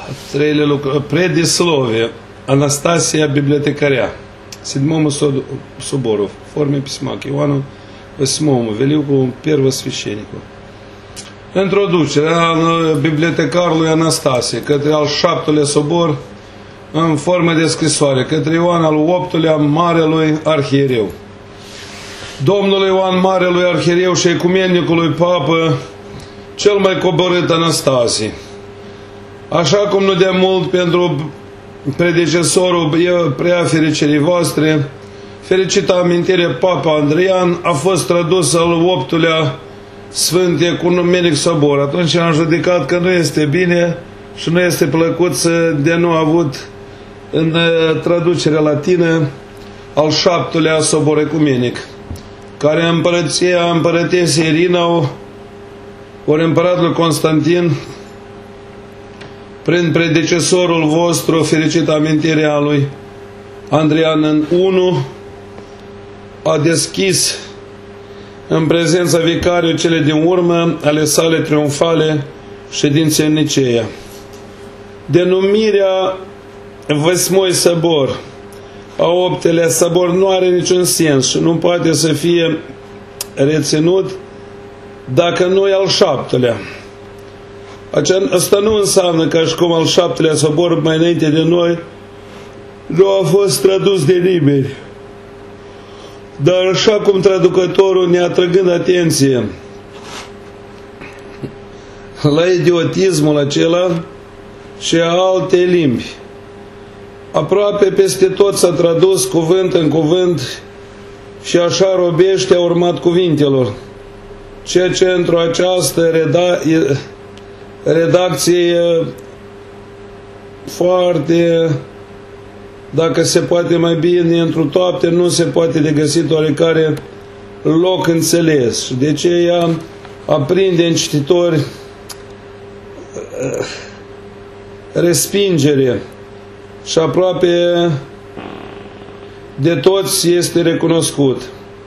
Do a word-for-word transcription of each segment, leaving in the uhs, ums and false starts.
Трейле предисловие. Анастасия библиотекаря. Седьмому собору в форме письма к Ioanu восьмому, великому первосвященнику. Introducerea bibliotecarului Anastasie către al șaptelea sobor în formă de scrisoare către Ioan al optulea Marelui Arhiereu. Domnului Ioan Marelui Arhiereu și ecumenicului Papă cel mai coborât Anastasie. Așa cum nu de mult pentru predecesorul prea fericirii voastre, fericită amintire Papa Andrian a fost tradus al optulea Sfânt Ecumenic Sobor. Atunci am judecat că nu este bine și nu este plăcut să de nu avut în traducerea latină al șaptelea Sobor Ecumenic, care împărăția împărătesei Irina ori împăratul Constantin, prin predecesorul vostru, fericită amintirea lui Andrian în unu, a deschis în prezența vicariului cele din urmă ale sale triumfale ședințe în Niceea. Denumirea Văsmoi Sobor a optelea Sobor nu are niciun sens și nu poate să fie reținut dacă nu e al șaptelea. Asta nu înseamnă că și cum al șaptelea Sobor mai înainte de noi nu a fost tradus de nimeni. Dar așa cum traducătorul ne atrăgând atenție la idiotismul acela și a alte limbi, aproape peste tot s-a tradus cuvânt în cuvânt și așa robește a urmat cuvintelor, ceea ce într-o această reda redacție foarte, dacă se poate mai bine, într-o toate, nu se poate de găsit oarecare loc înțeles. Și de aceea aprinde în cititori respingere și aproape de toți este recunoscut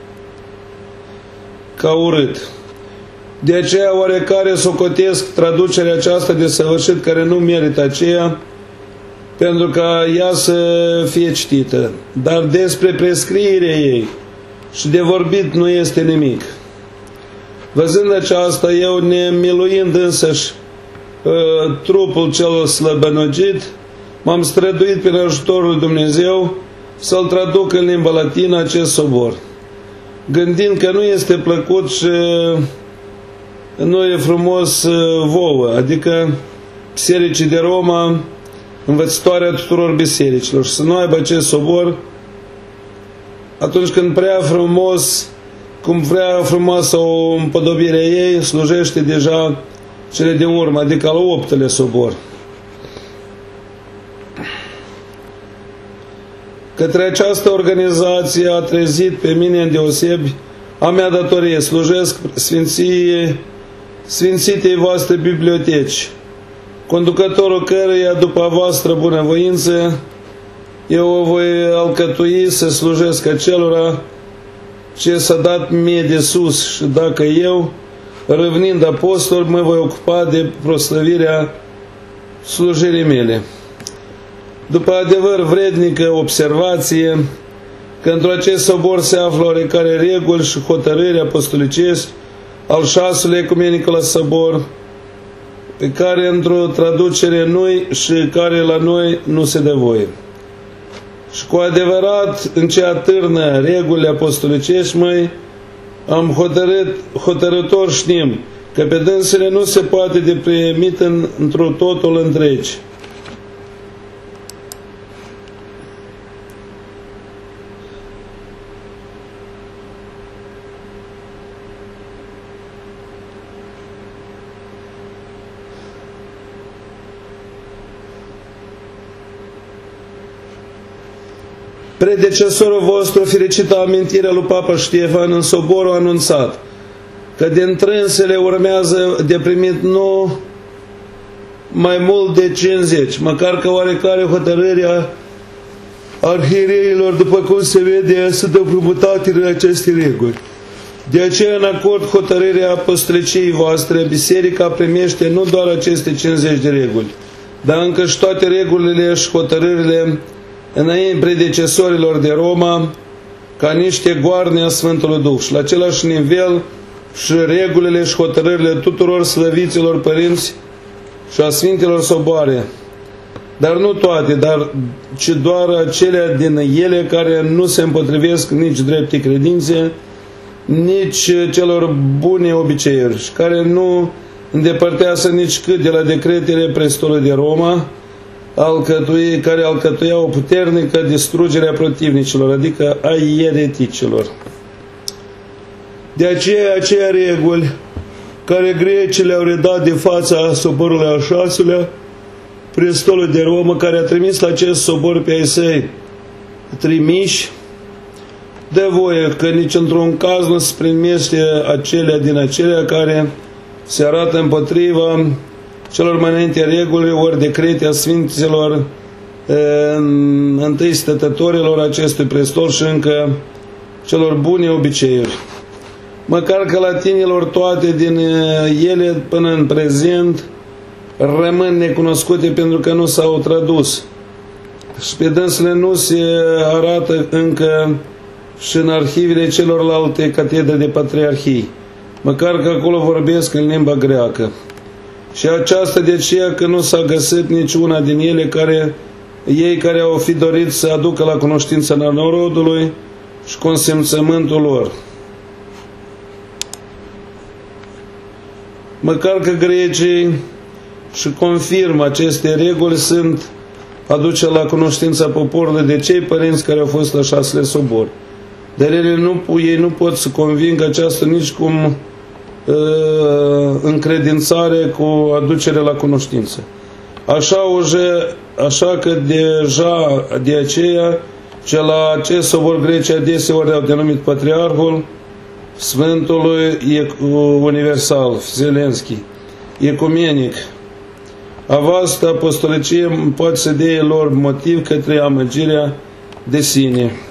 ca urât. De aceea oarecare socotesc traducerea aceasta de săvârșit, care nu merită aceea, pentru ca ea să fie citită. Dar despre prescrierea ei și de vorbit nu este nimic. Văzând aceasta, eu, nemiluind însăși uh, trupul cel slăbănogit, m-am străduit prin ajutorul lui Dumnezeu să-l traduc în limba latină acest sobor, gândind că nu este plăcut și nu e frumos vouă, adică bisericii de Roma, învățătoarea tuturor bisericilor, și să nu aibă acest sobor atunci când prea frumos, cum prea frumoasă o împodobire ei, slujește deja cele din urmă, adică al optelea sobor. Către această organizație a trezit pe mine îndeosebi a mea datorie, slujesc Sfinții, Sfințitei voastre biblioteci, conducătorul căreia, după a voastră bunăvoință, eu o voi alcătui să slujesc acelora ce s-a dat mie de sus, și dacă eu, râvnind apostol, mă voi ocupa de proslăvirea slujirii mele. După adevăr vrednică observație că într acest sobor se află oarecare reguli și hotărâri apostolicești al șaselea ecumenicul sobor, pe care într-o traducere nu și care la noi nu se dă voie. Și cu adevărat, în ce atârnă regulile apostolicești, măi, am hotărât, hotărător știm că pe dânsele nu se poate de primit în, într-o totul întregi. Predecesorul vostru, fericită amintirea lui Papa Ștefan, în soborul anunțat că din trânsele urmează de primit nu mai mult de cincizeci, măcar că oarecare hotărârea arhiereilor, după cum se vede, sunt împrumutate în aceste reguli. De aceea, în acord hotărârea apostoliciei voastre, biserica primește nu doar aceste cincizeci de reguli, dar încă și toate regulile și hotărârile înainte predecesorilor de Roma, ca niște goarne a Sfântului Duh, și la același nivel și regulile și hotărârile tuturor slăviților părinți și a Sfintelor Soboare, dar nu toate, dar ci doar acelea din ele care nu se împotrivesc nici drepte credințe, nici celor bune obiceiuri și care nu îndepărtează nici cât de la decretele prestolului de Roma, alcătui, care alcătuiau o puternică distrugere a protivnicilor, adică a ereticilor. De aceea, aceia reguli care grecii le-au redat de fața soborului al șaselea, prestolul de Roma, care a trimis la acest sobor pe ai săi trimiși, dă voie că nici într-un caz nu se primește acelea din acelea care se arată împotriva celor mai înainte reguli ori decrete a Sfinților întâi stătătorilor acestui prestol și încă celor bune obiceiuri. Măcar că latinilor toate din ele până în prezent rămân necunoscute pentru că nu s-au tradus și pe dânsele nu se arată încă și în arhivele celorlalte catedre de patriarhii, măcar că acolo vorbesc în limba greacă. Și aceasta de aceea că nu s-a găsit niciuna din ele care, ei care au fi dorit să aducă la cunoștința narodului și consimțământul lor. Măcar că grecii și confirmă aceste reguli, sunt aduce la cunoștința poporului de cei părinți care au fost la șasele sobori. Dar ele nu, ei nu pot să convingă această nici cum uh, încredințare cu aducere la cunoștință. Așa, uže, așa că deja de aceea ce la acest sobor grecii adeseori au denumit patriarhul Sfântului Universal, Vselenski, ecumenic. Avasta apostolicie poate să dea lor motiv către amăgirea de sine.